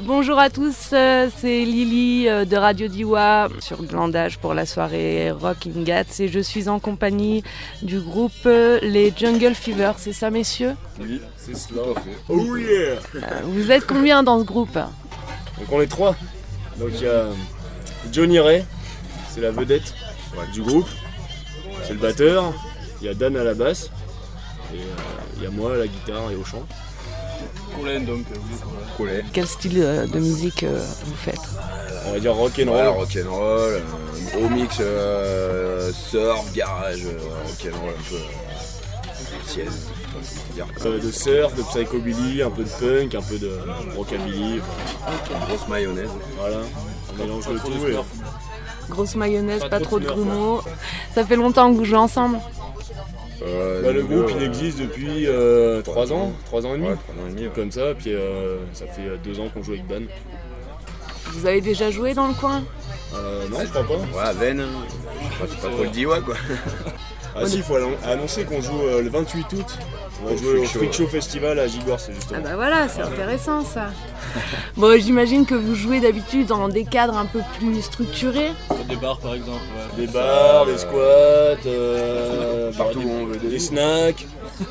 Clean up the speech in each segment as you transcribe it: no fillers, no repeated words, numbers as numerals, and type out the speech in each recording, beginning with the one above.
Bonjour à tous, c'est Lily de Radio Diwa sur Glandage pour la soirée Rockin' Gats et je suis en compagnie du groupe les Jungle Fever, c'est ça messieurs? Oui, c'est cela. Oh yeah! Vous êtes combien dans ce groupe? Donc on est 3. Donc il y a Johnny Ray, c'est la vedette du groupe, c'est le batteur, il y a Dan à la basse, et il y a moi à la guitare et au chant. Colin. Quel style de musique vous faites? On va dire rock'n'roll. Ouais, rock'n'roll, un gros mix surf, garage, rock'n'roll un peu ancienne. De surf, de psychobilly, un peu de punk, un peu de rockabilly. Une grosse mayonnaise. Voilà, on mélange le tout. Et... Grosse mayonnaise, pas trop de grumeaux. Ça fait longtemps que vous jouez ensemble? Le groupe il existe depuis 3 ans et demi, 3 ans et demi, ouais. Comme ça, puis ça fait 2 ans qu'on joue avec Dan. Vous avez déjà joué dans le coin? Non, je crois pas. Ouais, à Vennes, c'est pas trop le Diwa quoi. Ah si, il faut annoncer qu'on joue le 28 août. On va jouer au Freak Show Festival à Gigors, justement. Ah bah voilà, c'est intéressant ça. Bon, j'imagine que vous jouez d'habitude dans des cadres un peu plus structurés. Des bars par exemple. Ouais. Des bars, des squats, Partout où on veut des snacks,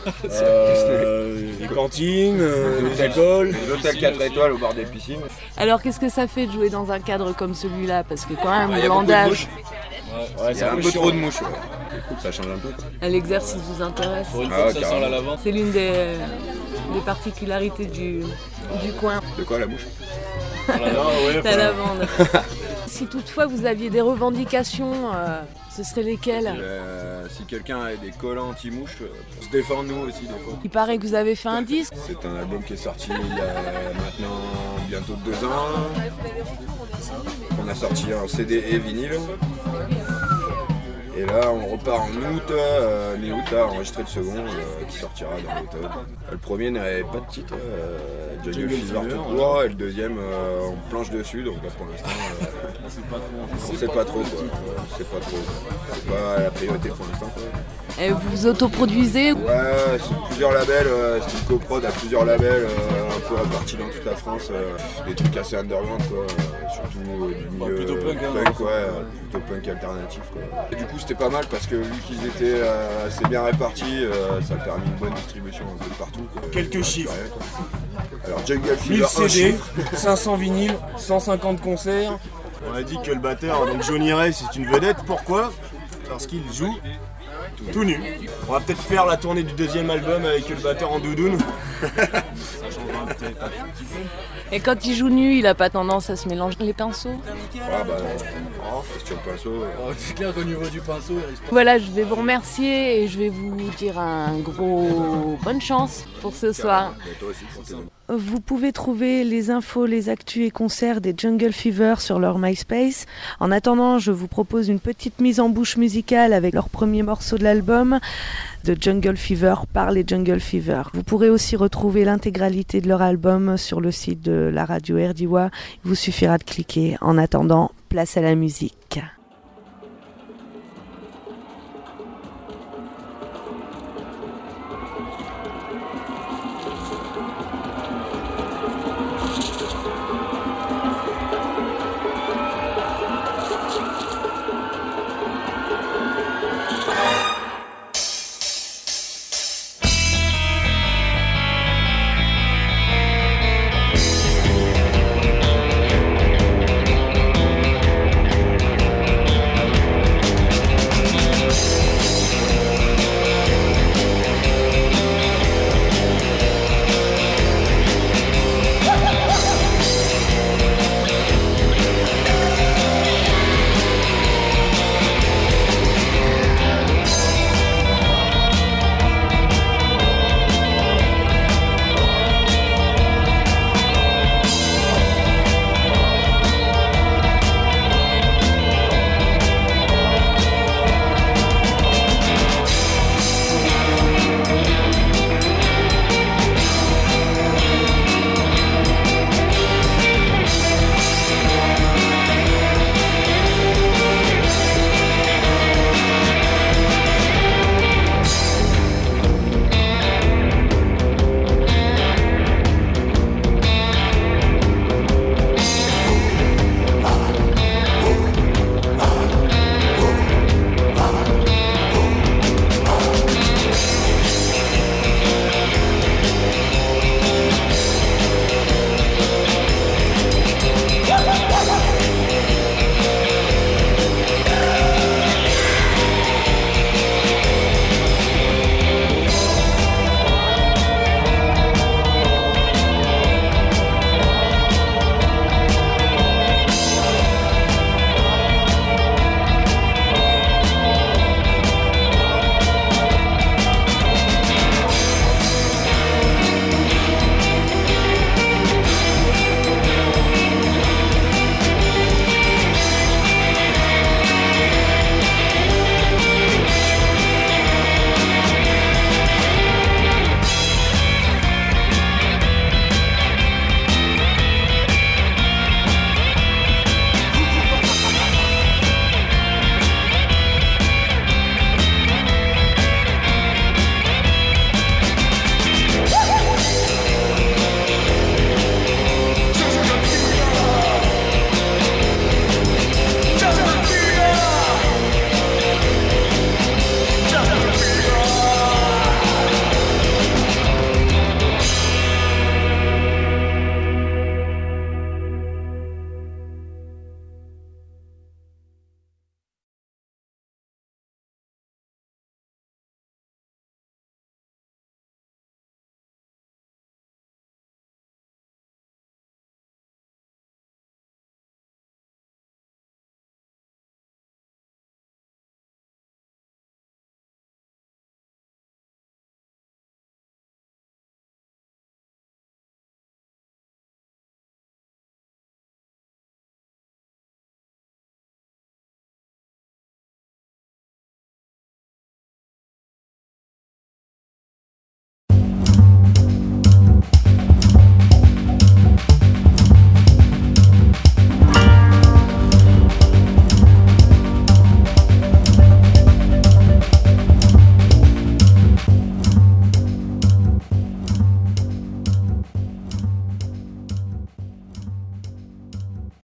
des cantines, des écoles. Les hôtels 4 étoiles au bord des piscines. Alors qu'est-ce que ça fait de jouer dans un cadre comme celui-là? Parce que quand même, Il y a beaucoup de Glandage, mouches. Ouais, Il y a un peu trop de mouches. Ouais. Ça change un peu. l'exercice vous intéresse. Pour une fois que ça sent carrément. la lavande. C'est l'une des particularités du coin, De quoi la mouche? la lavande. Si toutefois vous aviez des revendications, ce seraient lesquelles? Si quelqu'un a des collants anti-mouches, pour se défendre nous aussi des fois. Il paraît que vous avez fait un disque. C'est un album qui est sorti il y a maintenant bientôt 2 ans. On a sorti en CD et vinyle. Et là on repart en août, mi-août à enregistrer le second qui sortira dans l'automne. Le premier n'avait pas de titre, Jungle Fever tout court, et le deuxième on planche dessus, donc là pour l'instant on sait pas trop quoi. C'est pas la priorité pour l'instant quoi. Et vous vous autoproduisez? Ouais, c'est plusieurs labels, c'est une coprod à plusieurs labels, un peu répartis dans toute la France, des trucs assez underground quoi, surtout du milieu plutôt punk, ouais, plutôt punk alternatif quoi. Et du coup c'était pas mal parce que vu qu'ils étaient assez bien répartis, ça a permis une bonne distribution un peu de partout quoi. Quelques chiffres. Ouais, quoi. Alors Jungle Fever, 1000 un CD, chiffre. 500 vinyles, 150 concerts. On a dit que le batteur, donc Johnny Ray, c'est une vedette. Pourquoi? Parce qu'il joue tout nu. On va peut-être faire la tournée du deuxième album avec le batteur en doudoune. Ça changera peut-être un petit peu. Et quand il joue nu, il a pas tendance à se mélanger les pinceaux? Ah bah, question de pinceau. C'est clair qu'au niveau du pinceau, il risque pas. Voilà, je vais vous remercier et je vais vous dire un gros bonne chance pour ce soir. Mais toi aussi pour tes amis. Vous pouvez trouver les infos, les actus et concerts des Jungle Fever sur leur MySpace. En attendant, je vous propose une petite mise en bouche musicale avec leur premier morceau de l'album de Jungle Fever par les Jungle Fever. Vous pourrez aussi retrouver l'intégralité de leur album sur le site de la radio RDiwa. Il vous suffira de cliquer. En attendant, place à la musique.